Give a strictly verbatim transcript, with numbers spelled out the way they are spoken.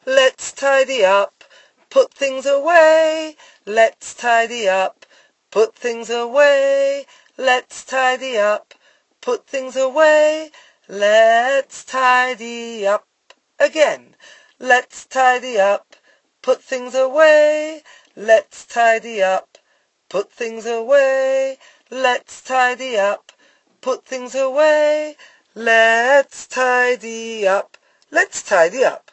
Let's tidy up, put things away. Let's tidy up, put things away. Let's tidy up, put things away. Let's tidy up. Again. Let's tidy up, put things away. Let's tidy up, put things away. Let's tidy up, put things away. Let's tidy up. Let's tidy up.